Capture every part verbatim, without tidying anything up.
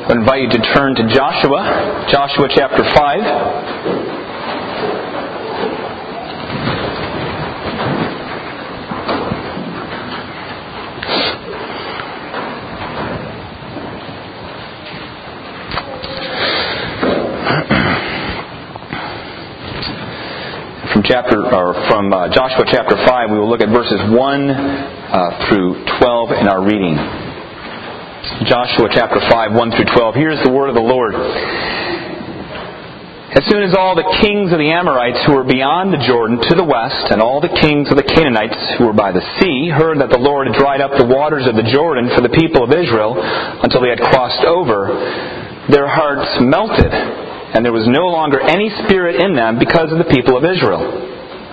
I invite you to turn to Joshua, Joshua chapter five. From chapter, or from uh, Joshua chapter five, we will look at verses one uh, through twelve in our reading. Joshua chapter five, one through twelve. Here's the word of the Lord. As soon as all the kings of the Amorites who were beyond the Jordan to the west, and all the kings of the Canaanites who were by the sea, heard that the Lord had dried up the waters of the Jordan for the people of Israel until they had crossed over, their hearts melted, and there was no longer any spirit in them because of the people of Israel.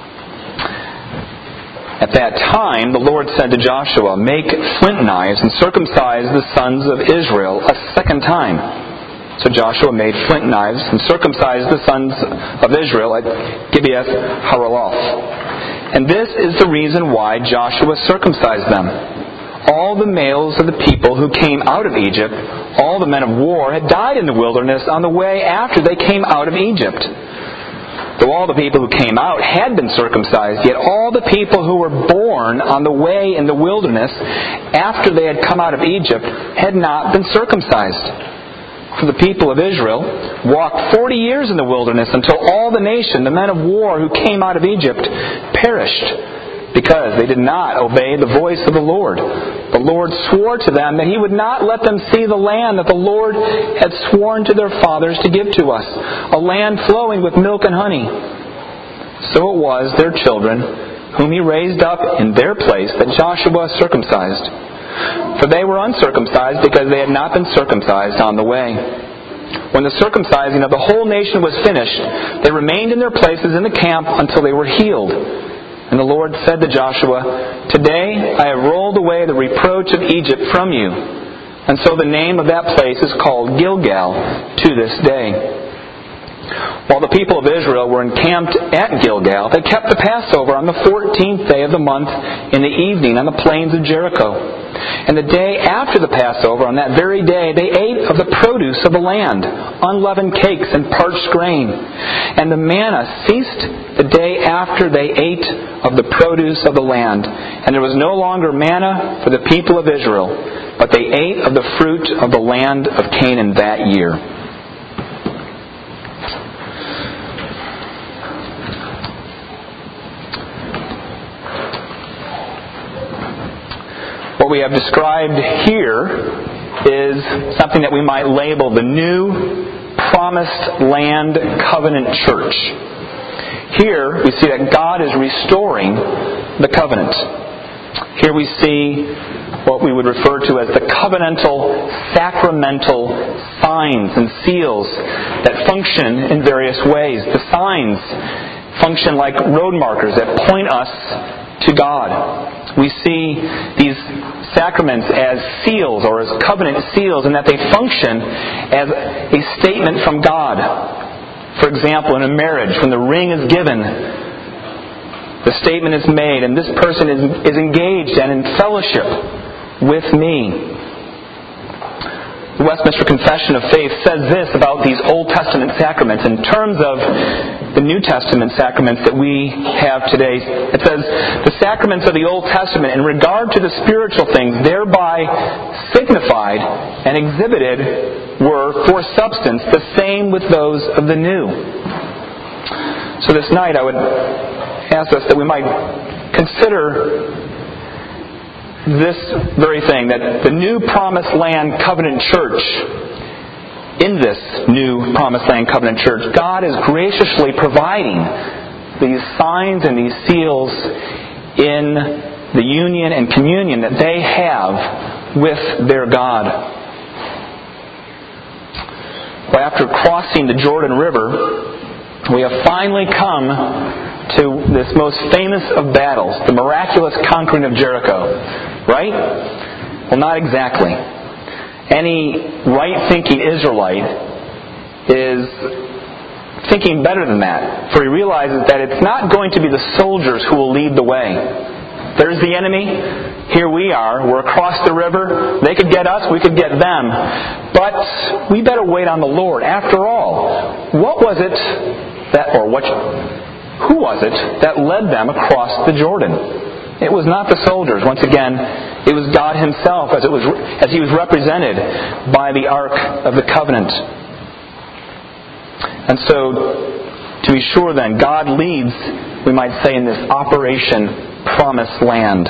At that time, the Lord said to Joshua, "Make flint knives and circumcise the sons of Israel a second time." So Joshua made flint knives and circumcised the sons of Israel at Gibeath Haraloth. And this is the reason why Joshua circumcised them. All the males of the people who came out of Egypt, all the men of war, had died in the wilderness on the way after they came out of Egypt. Though all the people who came out had been circumcised, yet all the people who were born on the way in the wilderness after they had come out of Egypt had not been circumcised. For the people of Israel walked forty years in the wilderness until all the nation, the men of war who came out of Egypt, perished, because they did not obey the voice of the Lord. The Lord swore to them that He would not let them see the land that the Lord had sworn to their fathers to give to us, a land flowing with milk and honey. So it was their children, whom He raised up in their place, that Joshua circumcised. For they were uncircumcised because they had not been circumcised on the way. When the circumcising of the whole nation was finished, they remained in their places in the camp until they were healed. And the Lord said to Joshua, "Today I have rolled away the reproach of Egypt from you." And so the name of that place is called Gilgal to this day. While the people of Israel were encamped at Gilgal, they kept the Passover on the fourteenth day of the month in the evening on the plains of Jericho. And the day after the Passover, on that very day, they ate of the produce of the land, unleavened cakes and parched grain. And the manna ceased the day after they ate of the produce of the land. And there was no longer manna for the people of Israel, but they ate of the fruit of the land of Canaan that year. What we have described here is something that we might label the New Promised Land Covenant Church. Here we see that God is restoring the covenant. Here we see what we would refer to as the covenantal, sacramental signs and seals that function in various ways. The signs function like road markers that point us to God. We see these sacraments as seals or as covenant seals, and that they function as a statement from God. For example, in a marriage, when the ring is given, the statement is made, and this person is, is engaged and in fellowship with me. The Westminster Confession of Faith says this about these Old Testament sacraments in terms of the New Testament sacraments that we have today. It says, "The sacraments of the Old Testament in regard to the spiritual things thereby signified and exhibited were for substance the same with those of the New." So this night I would ask us that we might consider this very thing, that the New Promised Land Covenant Church, in this New Promised Land Covenant Church, God is graciously providing these signs and these seals in the union and communion that they have with their God. Well, after crossing the Jordan River, we have finally come to this most famous of battles, the miraculous conquering of Jericho. Right? Well, not exactly. Any right-thinking Israelite is thinking better than that, for he realizes that it's not going to be the soldiers who will lead the way. There's the enemy. Here we are, we're across the river. They could get us, we could get them. But we better wait on the Lord. After all, what was it that, or what, who was it that led them across the Jordan? It was not the soldiers. Once again, it was God Himself as it was as He was represented by the Ark of the Covenant. And so, to be sure then, God leads, we might say, in this Operation Promised Land.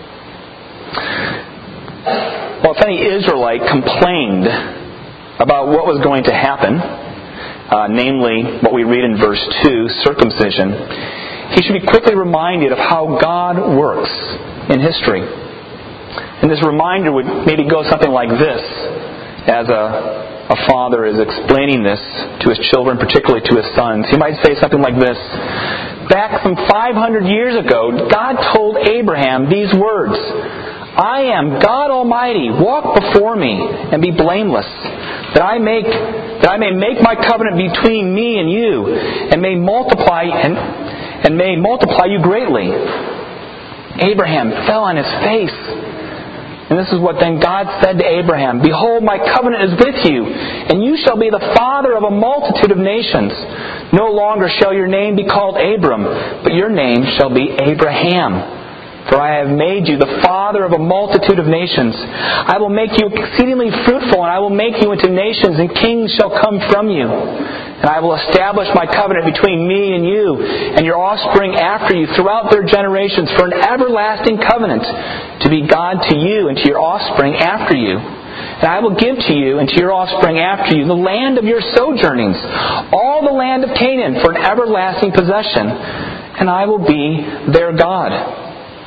Well, if any Israelite complained about what was going to happen, uh, namely what we read in verse two, circumcision, he should be quickly reminded of how God works in history. And this reminder would maybe go something like this, as a, a father is explaining this to his children, particularly to his sons. He might say something like this: back some five hundred years ago, God told Abraham these words, I am God Almighty, walk before me and be blameless, that I make that I may make my covenant between me and you, and may multiply and, and may multiply you greatly. Abraham fell on his face. And this is what then God said to Abraham, Behold, my covenant is with you, and you shall be the father of a multitude of nations. No longer shall your name be called Abram, but your name shall be Abraham. For I have made you the father of a multitude of nations. I will make you exceedingly fruitful, and I will make you into nations, and kings shall come from you. And I will establish my covenant between me and you, and your offspring after you throughout their generations, for an everlasting covenant, to be God to you and to your offspring after you. And I will give to you and to your offspring after you the land of your sojournings, all the land of Canaan, for an everlasting possession, and I will be their God.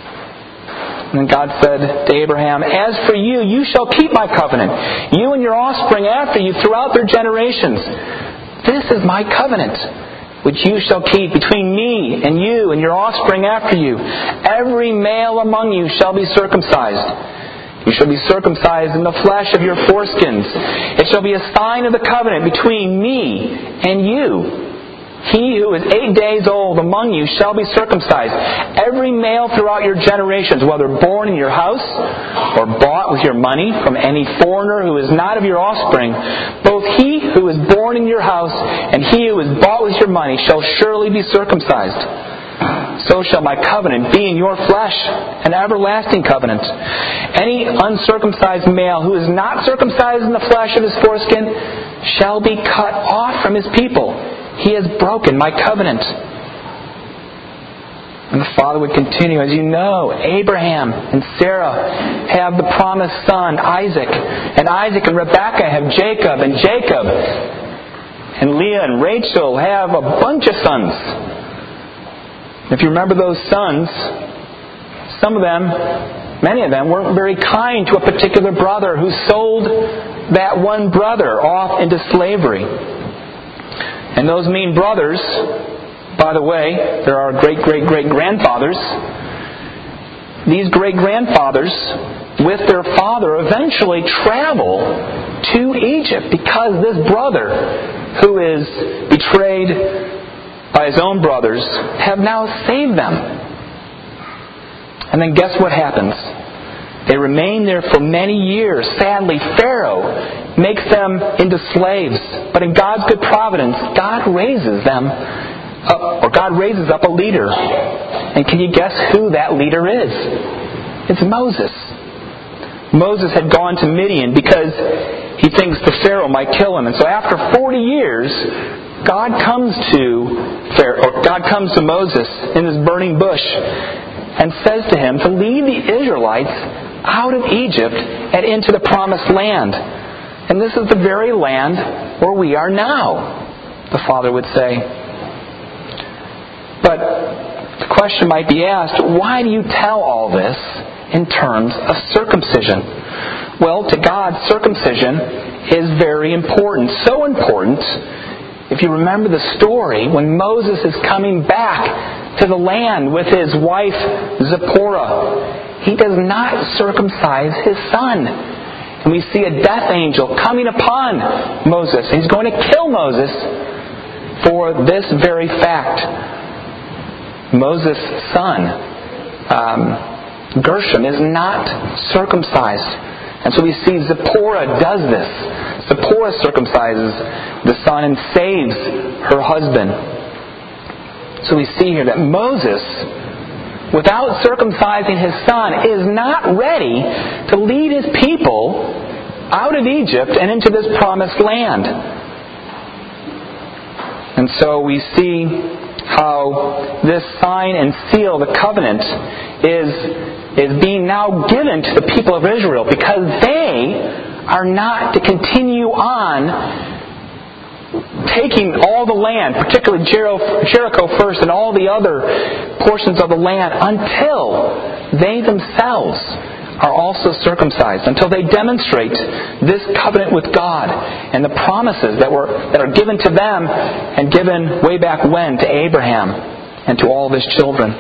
And God said to Abraham, As for you, you shall keep my covenant, you and your offspring after you throughout their generations. This is my covenant, which you shall keep between me and you and your offspring after you. Every male among you shall be circumcised. You shall be circumcised in the flesh of your foreskins. It shall be a sign of the covenant between me and you. He who is eight days old among you shall be circumcised. Every male throughout your generations, whether born in your house or bought with your money from any foreigner who is not of your offspring, both he who is born in your house and he who is bought with your money shall surely be circumcised. So shall my covenant be in your flesh, an everlasting covenant. Any uncircumcised male who is not circumcised in the flesh of his foreskin shall be cut off from his people. He has broken my covenant. And the father would continue, As you know, Abraham and Sarah have the promised son, Isaac. And Isaac and Rebekah have Jacob. And Jacob and Leah and Rachel have a bunch of sons. If you remember those sons, some of them, many of them, weren't very kind to a particular brother who sold that one brother off into slavery. And those mean brothers, by the way, there are great-great-great-grandfathers. These great-grandfathers, with their father, eventually travel to Egypt because this brother, who is betrayed by his own brothers, have now saved them. And then guess what happens? They remain there for many years. Sadly, Pharaoh makes them into slaves. But in God's good providence, God raises them up, or God raises up a leader. And can you guess who that leader is? It's Moses. Moses had gone to Midian because he thinks the Pharaoh might kill him. And so after forty years, God comes to Pharaoh, or God comes to Moses in this burning bush and says to him to lead the Israelites out of Egypt and into the promised land. And this is the very land where we are now, the father would say. But the question might be asked, why do you tell all this in terms of circumcision? Well, to God, circumcision is very important. So important, if you remember the story, when Moses is coming back to the land with his wife Zipporah, he does not circumcise his son. And we see a death angel coming upon Moses. And he's going to kill Moses for this very fact. Moses' son, um, Gershom, is not circumcised. And so we see Zipporah does this. Zipporah circumcises the son and saves her husband. So we see here that Moses, without circumcising his son, is not ready to lead his people out of Egypt and into this promised land. And so we see how this sign and seal, the covenant, is, is being now given to the people of Israel because they are not to continue on taking all the land, particularly Jericho first and all the other portions of the land, until they themselves are also circumcised, until they demonstrate this covenant with God and the promises that were that are given to them and given way back when to Abraham and to all of his children.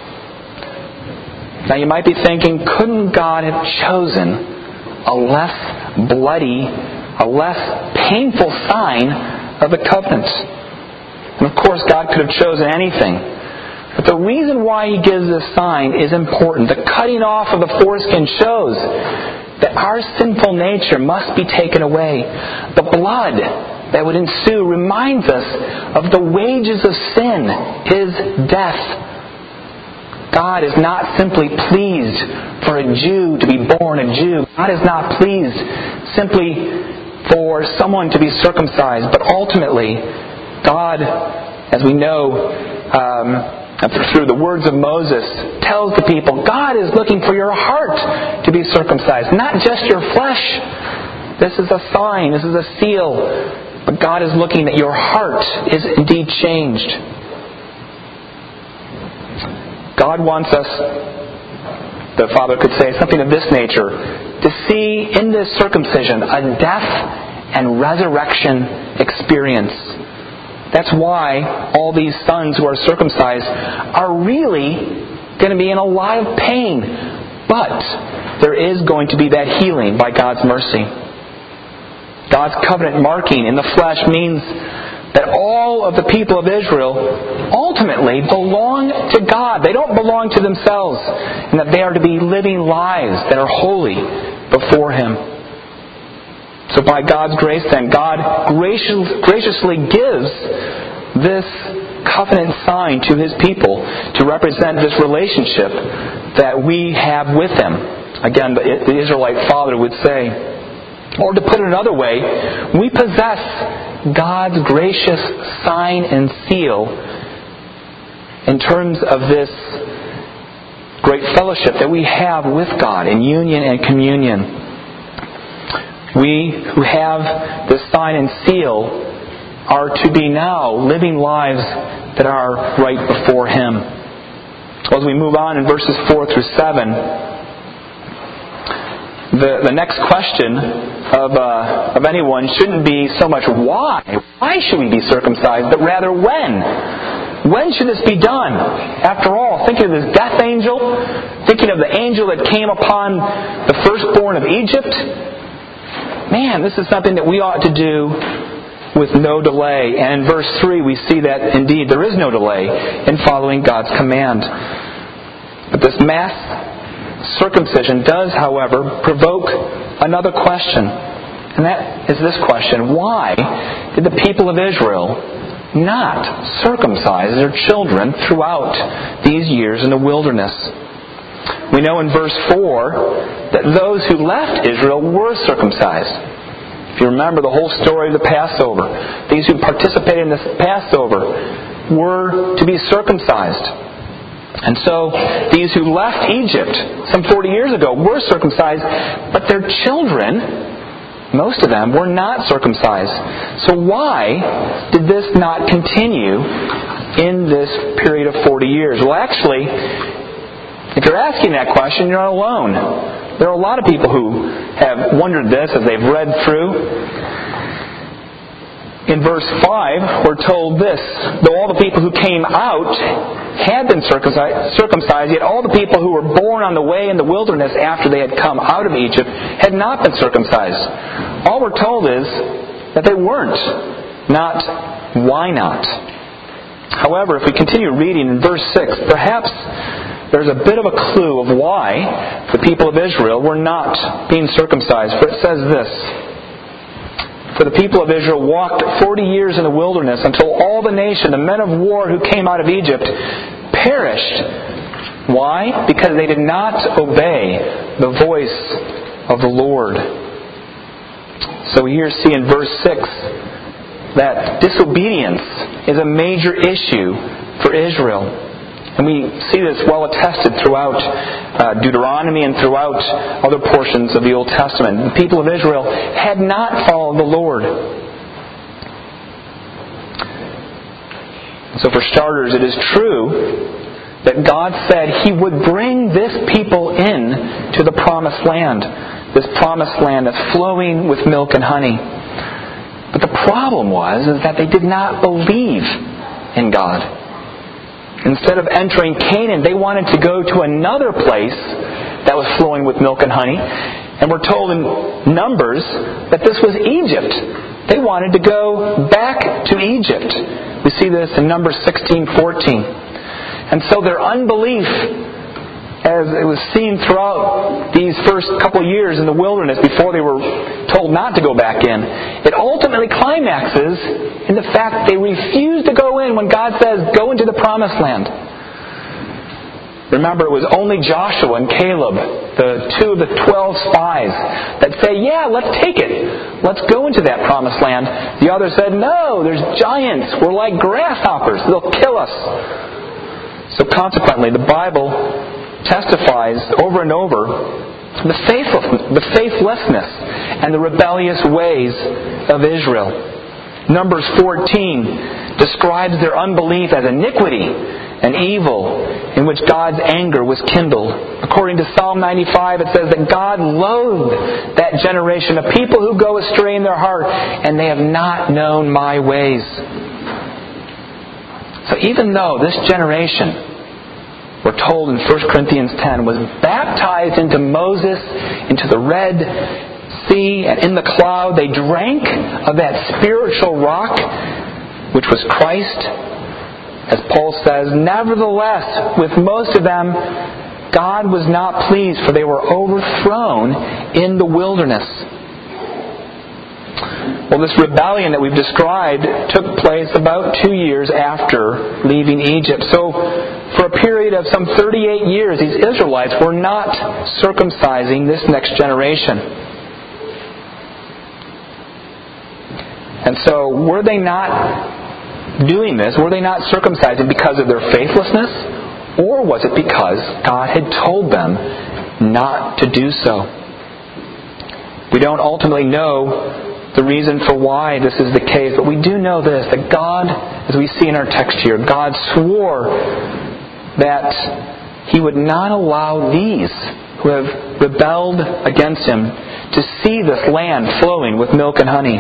Now you might be thinking, couldn't God have chosen a less bloody, a less painful sign of the covenant? And of course God could have chosen anything. But the reason why He gives this sign is important. The cutting off of the foreskin shows that our sinful nature must be taken away. The blood that would ensue reminds us of the wages of sin is death. God is not simply pleased for a Jew to be born a Jew. God is not pleased simply for someone to be circumcised. But ultimately, God, as we know, um, through the words of Moses, tells the people, God is looking for your heart to be circumcised, not just your flesh. This is a sign, this is a seal. But God is looking that your heart is indeed changed. God wants us, the Father could say something of this nature, to see in this circumcision a death and resurrection experience. That's why all these sons who are circumcised are really going to be in a lot of pain. But there is going to be that healing by God's mercy. God's covenant marking in the flesh means that all of the people of Israel ultimately belong to God. They don't belong to themselves. And that they are to be living lives that are holy before Him. So by God's grace then, God graciously gives this covenant sign to His people to represent this relationship that we have with Him. Again, the Israelite father would say, or to put it another way, we possess God's gracious sign and seal in terms of this great fellowship that we have with God in union and communion. We who have this sign and seal are to be now living lives that are right before Him. As we move on in verses four through seven, the, the next question of, uh, of anyone shouldn't be so much why. Why should we be circumcised? But rather when. When should this be done? After all, thinking of this death angel, thinking of the angel that came upon the firstborn of Egypt, man, this is something that we ought to do with no delay. And in verse three we see that indeed there is no delay in following God's command. But this mass circumcision does, however, provoke another question. And that is this question: why did the people of Israel not circumcise their children throughout these years in the wilderness? We know in verse four that those who left Israel were circumcised. If you remember the whole story of the Passover, these who participated in this Passover were to be circumcised. And so these who left Egypt some forty years ago were circumcised, but their children, most of them, were not circumcised. So why did this not continue in this period of forty years? Well, actually, if you're asking that question, you're not alone. There are a lot of people who have wondered this as they've read through. In verse five, we're told this: though all the people who came out had been circumcised, yet all the people who were born on the way in the wilderness after they had come out of Egypt had not been circumcised. All we're told is that they weren't, not why not. However, if we continue reading in verse six, perhaps there's a bit of a clue of why the people of Israel were not being circumcised. For it says this, "For the people of Israel walked forty years in the wilderness until all the nation, the men of war who came out of Egypt, perished." Why? Because they did not obey the voice of the Lord. So we here see in verse six that disobedience is a major issue for Israel. And we see this well attested throughout uh, Deuteronomy and throughout other portions of the Old Testament. The people of Israel had not followed the Lord. So for starters, it is true that God said He would bring this people in to the promised land. This promised land that's flowing with milk and honey. But the problem was is that they did not believe in God. Instead of entering Canaan, they wanted to go to another place that was flowing with milk and honey. And we're told in Numbers that this was Egypt. They wanted to go back to Egypt. We see this in Numbers sixteen fourteen. And so their unbelief, as it was seen throughout these first couple of years in the wilderness before they were told not to go back in, it ultimately climaxes in the fact that they refused to go in when God says, "Go into the promised land." Remember, it was only Joshua and Caleb, the two of the twelve spies, that say, "Yeah, let's take it. Let's go into that promised land." The others said, "No, there's giants. We're like grasshoppers. They'll kill us." So consequently, the Bible testifies over and over the faithlessness, the faithlessness and the rebellious ways of Israel. Numbers fourteen describes their unbelief as iniquity and evil in which God's anger was kindled. According to Psalm ninety-five, it says that God loathed that generation of people who go astray in their heart, and they have not known my ways. So even though this generation, we're told in First Corinthians ten, was baptized into Moses, into the Red Sea, and in the cloud, they drank of that spiritual rock, which was Christ. As Paul says, nevertheless, with most of them, God was not pleased, for they were overthrown in the wilderness. Well, this rebellion that we've described took place about two years after leaving Egypt. So, for a period of some thirty-eight years, these Israelites were not circumcising this next generation. And so, were they not doing this? Were they not circumcising because of their faithlessness? Or was it because God had told them not to do so? We don't ultimately know the reason for why this is the case, but we do know this, that God, as we see in our text here, God swore that He would not allow these who have rebelled against Him to see this land flowing with milk and honey.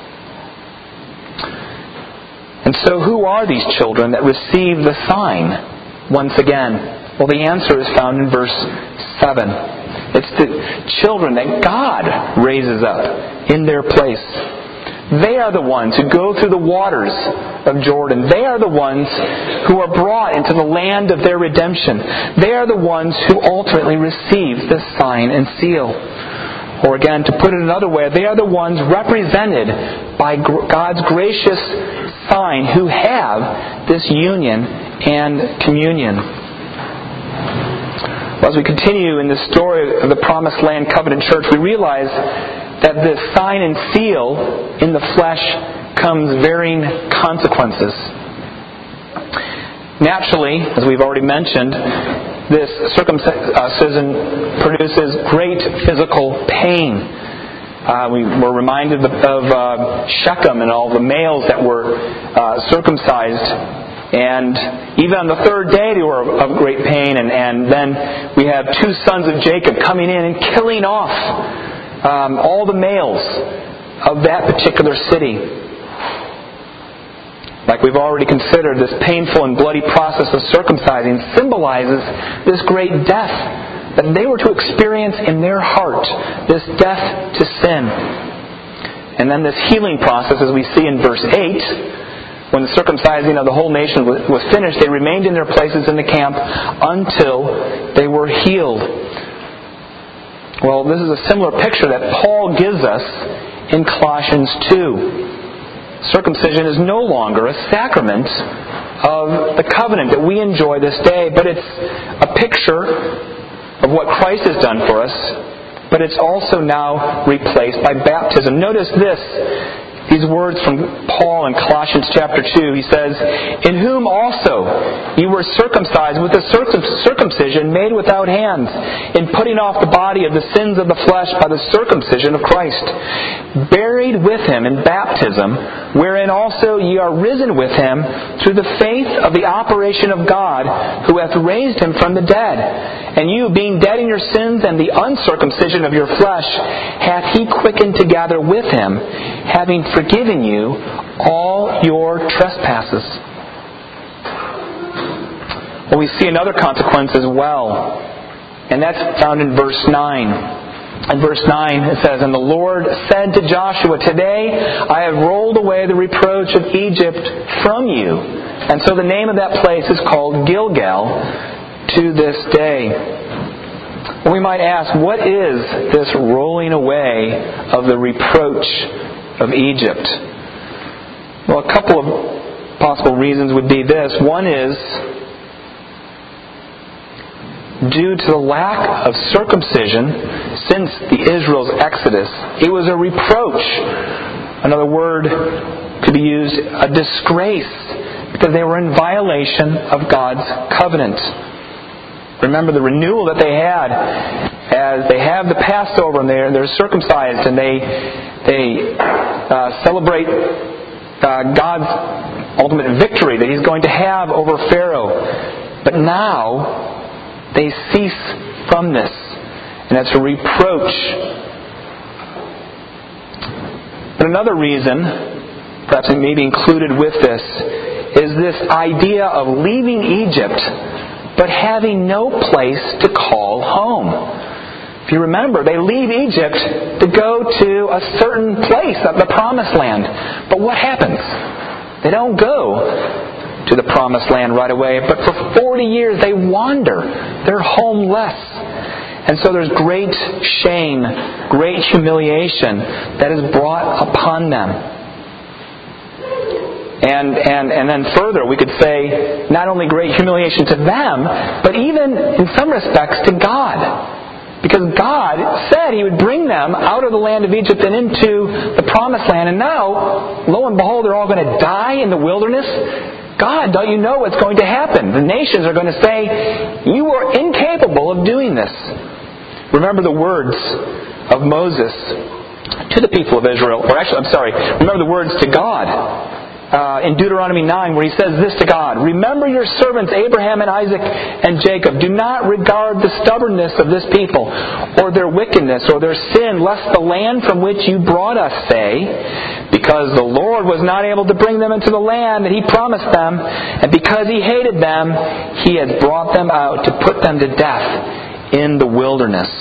And so who are these children that receive the sign once again? Well, the answer is found in verse seven. It's the children that God raises up in their place. They are the ones who go through the waters of Jordan. They are the ones who are brought into the land of their redemption. They are the ones who ultimately receive this sign and seal. Or again, to put it another way, they are the ones represented by God's gracious sign who have this union and communion. As we continue in the story of the Promised Land Covenant Church, we realize that this sign and seal in the flesh comes varying consequences. Naturally, as we've already mentioned, this circumcision produces great physical pain. Uh, we were reminded of, of uh, Shechem and all the males that were uh, circumcised. And even on the third day they were of great pain. And, and then we have two sons of Jacob coming in and killing off um, all the males of that particular city. Like we've already considered, this painful and bloody process of circumcising symbolizes this great death that they were to experience in their heart, this death to sin. And then this healing process, as we see in verse eight, when the circumcising of the whole nation was finished, they remained in their places in the camp until they were healed. Well, this is a similar picture that Paul gives us in Colossians two. Circumcision is no longer a sacrament of the covenant that we enjoy this day, but it's a picture of what Christ has done for us, but it's also now replaced by baptism. Notice this, these words from Paul in Colossians chapter two. He says, "In whom also you were circumcised with a circumcision made without hands, in putting off the body of the sins of the flesh by the circumcision of Christ, buried with him in baptism, wherein also ye are risen with him through the faith of the operation of God, who hath raised him from the dead. And you, being dead in your sins and the uncircumcision of your flesh, hath he quickened together with him, having forgiven you all your trespasses." Well, we see another consequence as well, and that's found in verse nine. In verse nine it says, "And the Lord said to Joshua, Today I have rolled away the reproach of Egypt from you." And so the name of that place is called Gilgal to this day. Well, we might ask, what is this rolling away of the reproach of Egypt? Well, a couple of possible reasons would be this. One is due to the lack of circumcision since the Israel's exodus. It was a reproach. Another word could be used, a disgrace, because they were in violation of God's covenant. Remember the renewal that they had as they have the Passover and they're, they're circumcised and they they uh, celebrate uh, God's ultimate victory that He's going to have over Pharaoh. But now they cease from this, and it's a reproach. But another reason, perhaps it may be included with this, is this idea of leaving Egypt but having no place to call home. If you remember, they leave Egypt to go to a certain place, the Promised Land. But what happens? They don't go to the Promised Land right away, but for forty years they wander. They're homeless. And so there's great shame, great humiliation that is brought upon them. And, and, and then further, we could say, not only great humiliation to them, but even, in some respects, to God. Because God said He would bring them out of the land of Egypt and into the Promised Land. And now, lo and behold, they're all going to die in the wilderness. God, don't you know what's going to happen? The nations are going to say, you were incapable of doing this. Remember the words of Moses to the people of Israel. Or actually, I'm sorry, remember the words to God. Uh, in Deuteronomy nine, where He says this to God, "Remember your servants Abraham and Isaac and Jacob. Do not regard the stubbornness of this people, or their wickedness, or their sin, lest the land from which you brought us say, because the Lord was not able to bring them into the land that He promised them, and because He hated them, He has brought them out to put them to death in the wilderness."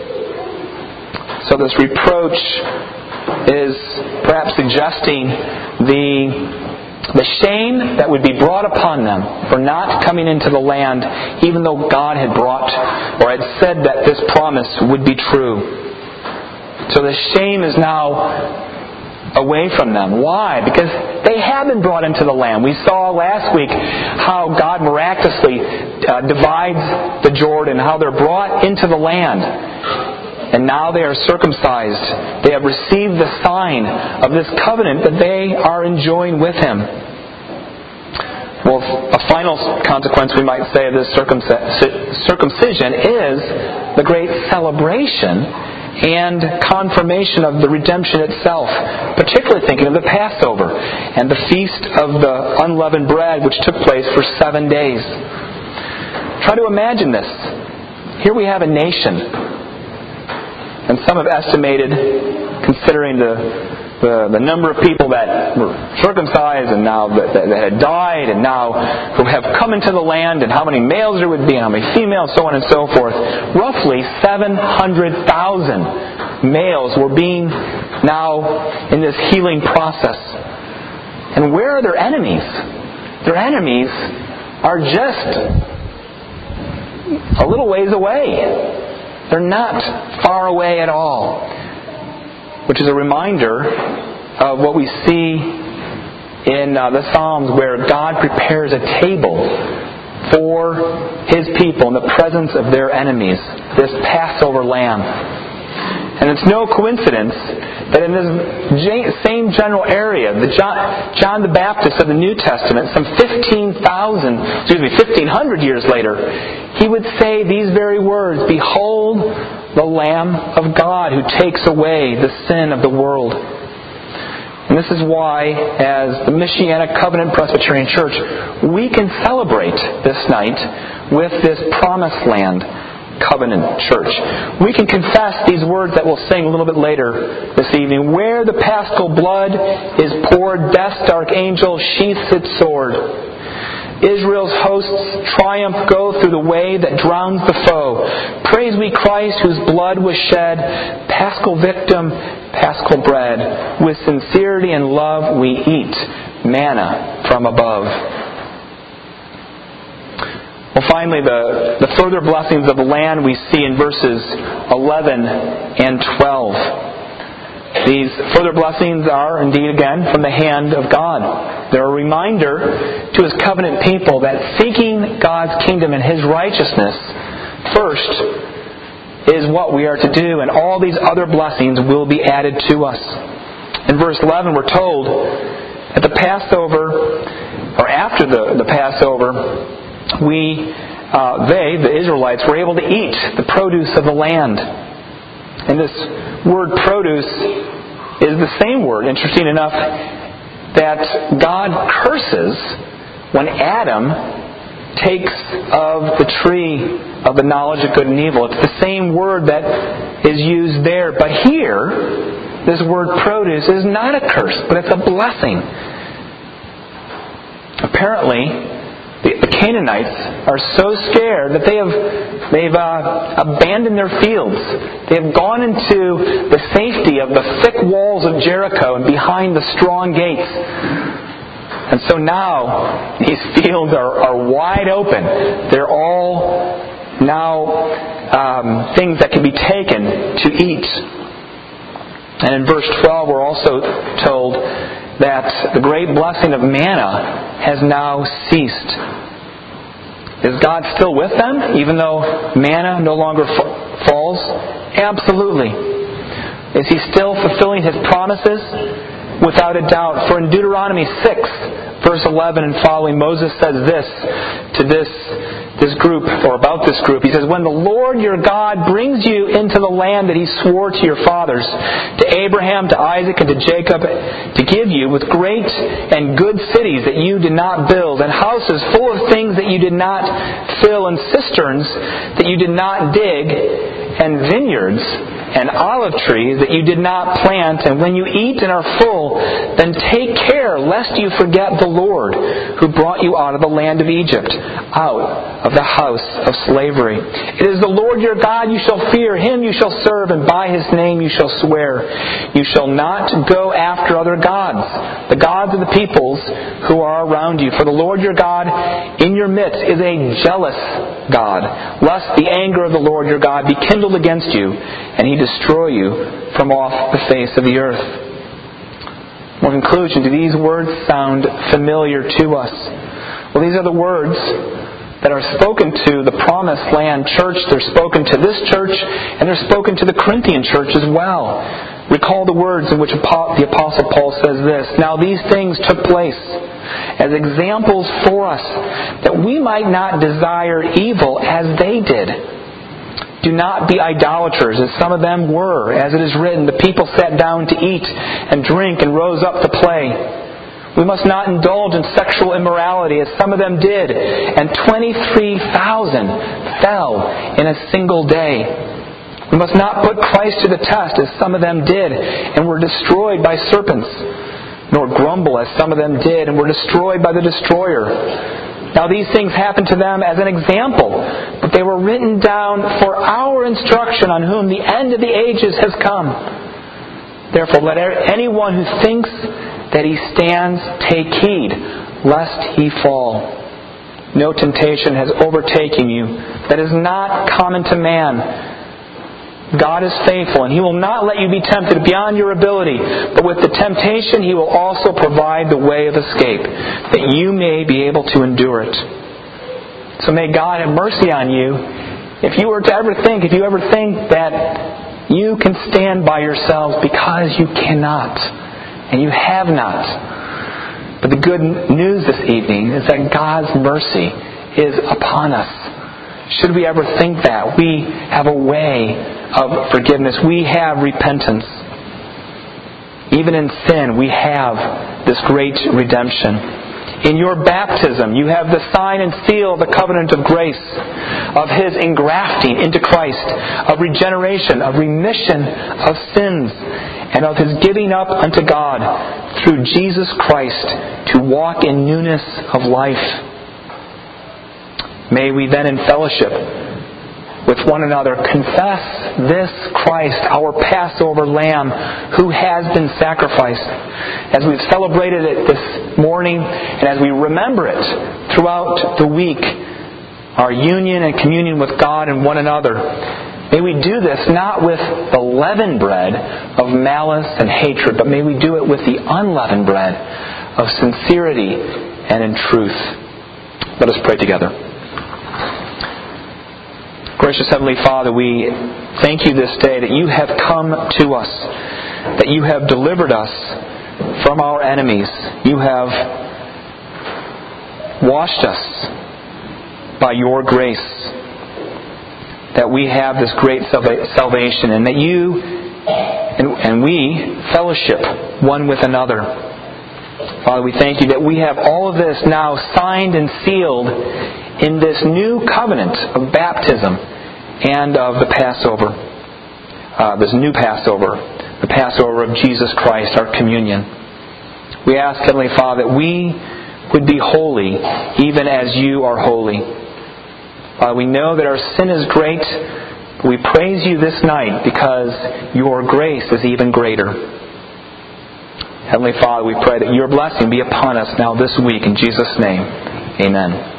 So this reproach is perhaps suggesting the the shame that would be brought upon them for not coming into the land, even though God had brought or had said that this promise would be true. So the shame is now away from them. Why? Because they have been brought into the land. We saw last week how God miraculously uh, divides the Jordan, how they're brought into the land. And now they are circumcised. They have received the sign of this covenant that they are enjoying with Him. Well, a final consequence, we might say, of this circumcision is the great celebration and confirmation of the redemption itself, particularly thinking of the Passover and the feast of the unleavened bread, which took place for seven days. Try to imagine this. Here we have a nation. And some have estimated, considering the, the the number of people that were circumcised and now that, that had died and now who have come into the land and how many males there would be and how many females, so on and so forth. Roughly seven hundred thousand males were being now in this healing process. And where are their enemies? Their enemies are just a little ways away. They're not far away at all. Which is a reminder of what we see in uh, the Psalms, where God prepares a table for His people in the presence of their enemies, this Passover lamb. And it's no coincidence that in this same general area, the John, John the Baptist of the New Testament, some fifteen thousand, excuse me, fifteen hundred years later, he would say these very words, "Behold the Lamb of God who takes away the sin of the world." And this is why, as the Michiana Covenant Presbyterian Church, we can celebrate this night with this Promised Land Covenant Church. We can confess these words that we'll sing a little bit later this evening. Where the paschal blood is poured, death's dark angel sheaths its sword. Israel's hosts triumph go through the way that drowns the foe. Praise we Christ whose blood was shed, paschal victim, paschal bread. With sincerity and love we eat manna from above. Well, finally, the, the further blessings of the land we see in verses eleven and twelve. These further blessings are, indeed, again, from the hand of God. They're a reminder to His covenant people that seeking God's kingdom and His righteousness first is what we are to do, and all these other blessings will be added to us. In verse eleven, we're told at the Passover, or after the, the Passover, we, uh, they, the Israelites, were able to eat the produce of the land. And this word produce is the same word, interesting enough, that God curses when Adam takes of the tree of the knowledge of good and evil. It's the same word that is used there. But here, this word produce is not a curse, but it's a blessing. Apparently, the Canaanites are so scared that they have they've uh, abandoned their fields. They have gone into the safety of the thick walls of Jericho and behind the strong gates. And so now these fields are, are wide open. They're all now um, things that can be taken to eat. And in verse twelve, we're also told that the great blessing of manna has now ceased. Is God still with them, even though manna no longer f- falls? Absolutely. Is He still fulfilling His promises? Without a doubt. For in Deuteronomy six, verse eleven and following, Moses says this to this this group, or about this group. He says, "When the Lord your God brings you into the land that He swore to your fathers, to Abraham, to Isaac, and to Jacob, to give you with great and good cities that you did not build, and houses full of things that you did not fill, and cisterns that you did not dig, and vineyards and olive trees that you did not plant, and when you eat and are full, then take care lest you forget the Lord who brought you out of the land of Egypt, out of the house of slavery. It is the Lord your God you shall fear, Him you shall serve, and by His name you shall swear. You shall not go after other gods, the gods of the peoples who are around you. For the Lord your God in your midst is a jealous God, lest the anger of the Lord your God be kindled against you, and He destroy you from off the face of the earth." In conclusion, do these words sound familiar to us? Well, these are the words that are spoken to the Promised Land Church. They're spoken to this church, and they're spoken to the Corinthian church as well. Recall the words in which the Apostle Paul says this, "Now these things took place as examples for us, that we might not desire evil as they did. Do not be idolaters, as some of them were. As it is written, the people sat down to eat and drink and rose up to play. We must not indulge in sexual immorality, as some of them did, and twenty-three thousand fell in a single day. We must not put Christ to the test, as some of them did, and were destroyed by serpents, nor grumble, as some of them did, and were destroyed by the destroyer. Now these things happened to them as an example, but they were written down for our instruction, on whom the end of the ages has come. Therefore let anyone who thinks that he stands, take heed, lest he fall. No temptation has overtaken you that is not common to man. God is faithful, and He will not let you be tempted beyond your ability. But with the temptation, He will also provide the way of escape, that you may be able to endure it. So may God have mercy on you. If you were to ever think, if you ever think that you can stand by yourselves, because you cannot, and you have not. But the good news this evening is that God's mercy is upon us. Should we ever think that, we have a way of forgiveness. We have repentance. Even in sin, we have this great redemption. In your baptism, you have the sign and seal of the covenant of grace, of His engrafting into Christ, of regeneration, of remission of sins, and of His giving up unto God through Jesus Christ to walk in newness of life. May we then in fellowship with one another confess this Christ, our Passover Lamb, who has been sacrificed. As we've celebrated it this morning, and as we remember it throughout the week, our union and communion with God and one another, may we do this not with the leavened bread of malice and hatred, but may we do it with the unleavened bread of sincerity and in truth. Let us pray together. Gracious Heavenly Father, we thank You this day that You have come to us, that You have delivered us from our enemies. You have washed us by Your grace, that we have this great salvation, and that You and, and we fellowship one with another. Father, we thank You that we have all of this now signed and sealed in this new covenant of baptism and of the Passover, uh, this new Passover, the Passover of Jesus Christ, our communion. We ask, Heavenly Father, that we would be holy even as You are holy. Father, we know that our sin is great. We praise You this night because Your grace is even greater. Heavenly Father, we pray that Your blessing be upon us now this week. In Jesus' name, amen.